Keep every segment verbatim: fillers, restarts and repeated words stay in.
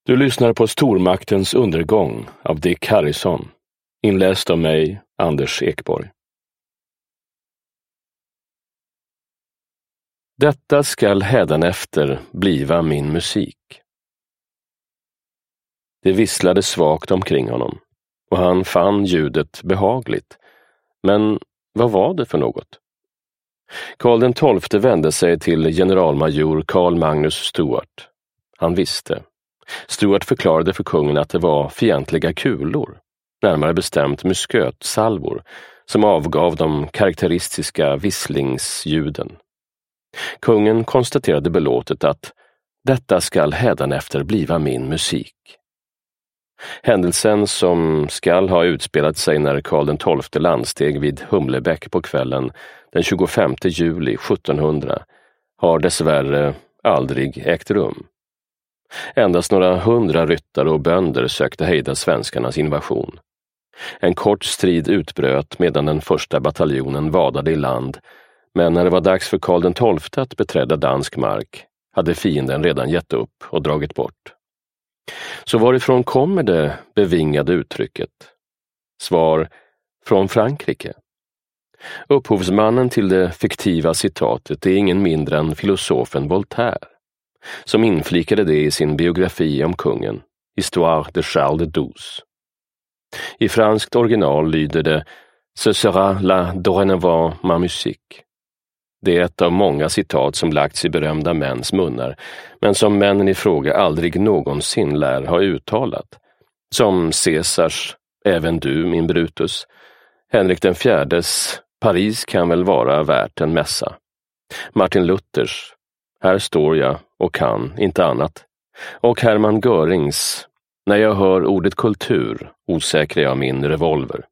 Du lyssnar på Stormaktens undergång av Dick Harrison, inläst av mig, Anders Ekborg. Detta skall hädanefter bliva min musik. Det visslade svagt omkring honom, och han fann ljudet behagligt. Men vad var det för något? Karl den tolfte vände sig till generalmajor Carl Magnus Stuart. Han visste. Stuart förklarade för kungen att det var fientliga kulor, närmare bestämt muskötsalvor, som avgav de karaktäristiska visslingsljuden. Kungen konstaterade belåtet att detta skall hädanefter bliva min musik. Händelsen som skall ha utspelat sig när Karl den tolfte landsteg vid Humlebäck på kvällen den tjugofemte juli sjuttonhundra har dessvärre aldrig ägt rum. Endast några hundra ryttare och bönder sökte hejda svenskarnas invasion. En kort strid utbröt medan den första bataljonen vadade i land, men när det var dags för Karl den tolfte att beträda dansk mark hade fienden redan gett upp och dragit bort. Så varifrån kommer det bevingade uttrycket? Svar: från Frankrike. Upphovsmannen till det fiktiva citatet är ingen mindre än filosofen Voltaire, som inflikade det i sin biografi om kungen, Histoire de Charles de Douce. I franskt original lyder det Ce sera la dorénavant ma musique. Det är ett av många citat som lagts i berömda mäns munnar, men som männen i fråga aldrig någonsin lär ha uttalat. Som Caesars Även du, min Brutus, Henrik den fjärdes Paris kan väl vara värt en mässa, Martin Luthers Här står jag och kan inte annat, och Hermann Görings När jag hör ordet kultur osäkrar jag min revolver.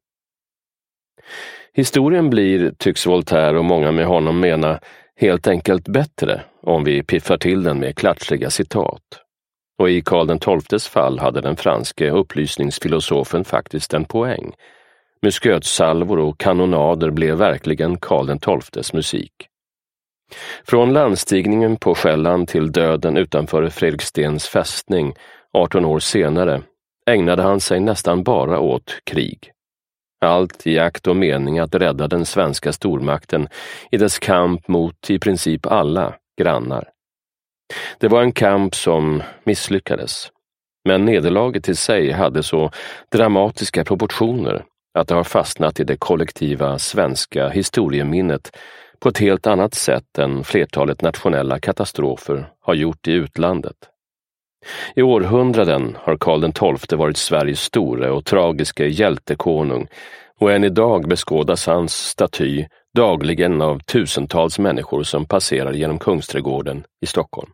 Historien blir, tycks Voltaire och många med honom mena, helt enkelt bättre om vi piffar till den med klatschiga citat. Och i Karl den tolftes fall hade den franske upplysningsfilosofen faktiskt en poäng. Muskötsalvor och kanonader blev verkligen Karl den tolftes musik. Från landstigningen på Själland till döden utanför Fredrikstens fästning arton år senare ägnade han sig nästan bara åt krig. Allt i akt och mening att rädda den svenska stormakten i dess kamp mot i princip alla grannar. Det var en kamp som misslyckades, men nederlaget i sig hade så dramatiska proportioner att det har fastnat i det kollektiva svenska historieminnet på ett helt annat sätt än flertalet nationella katastrofer har gjort i utlandet. I århundraden har Karl den tolfte varit Sveriges store och tragiska hjältekonung, och än idag beskådas hans staty dagligen av tusentals människor som passerar genom Kungsträdgården i Stockholm.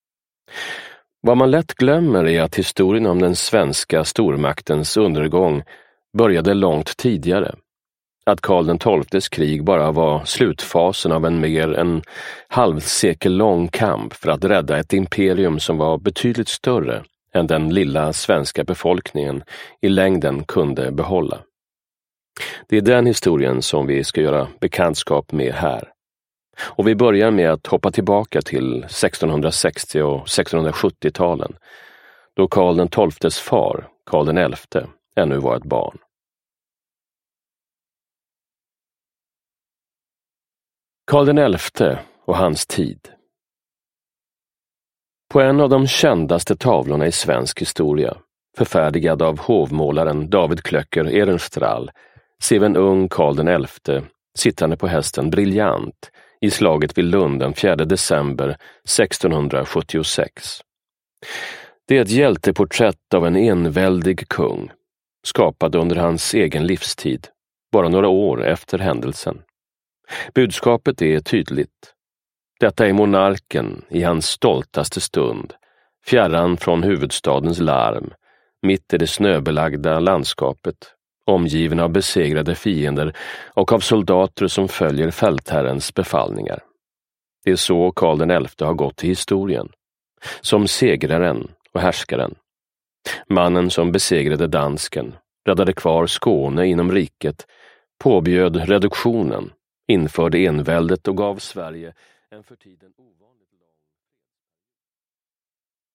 Vad man lätt glömmer är att historien om den svenska stormaktens undergång började långt tidigare. Att Karl den tolftes krig bara var slutfasen av en mer än halvsekel lång kamp för att rädda ett imperium som var betydligt större än den lilla svenska befolkningen i längden kunde behålla. Det är den historien som vi ska göra bekantskap med här. Och vi börjar med att hoppa tillbaka till sextonhundrasextio- och sextonhundrasjuttio-talen, då Karl den tolftes far, Karl den elfte, ännu var ett barn. Karl den elfte och hans tid. På en av de kändaste tavlorna i svensk historia, förfärdigad av hovmålaren David Klöcker Ehrenstrahl, ser vi en ung Karl den elfte sittande på hästen Briljant i slaget vid Lund den fjärde december sextonhundrasjuttiosex. Det är ett hjälteporträtt av en enväldig kung, skapad under hans egen livstid, bara några år efter händelsen. Budskapet är tydligt. Detta är monarken i hans stoltaste stund, fjärran från huvudstadens larm, mitt i det snöbelagda landskapet, omgiven av besegrade fiender och av soldater som följer fältherrens befallningar. Det är så Karl den elfte har gått till historien, som segraren och härskaren. Mannen som besegrade dansken, räddade kvar Skåne inom riket, påbjöd reduktionen, införde enväldet och gav Sverige en för tiden ovanlig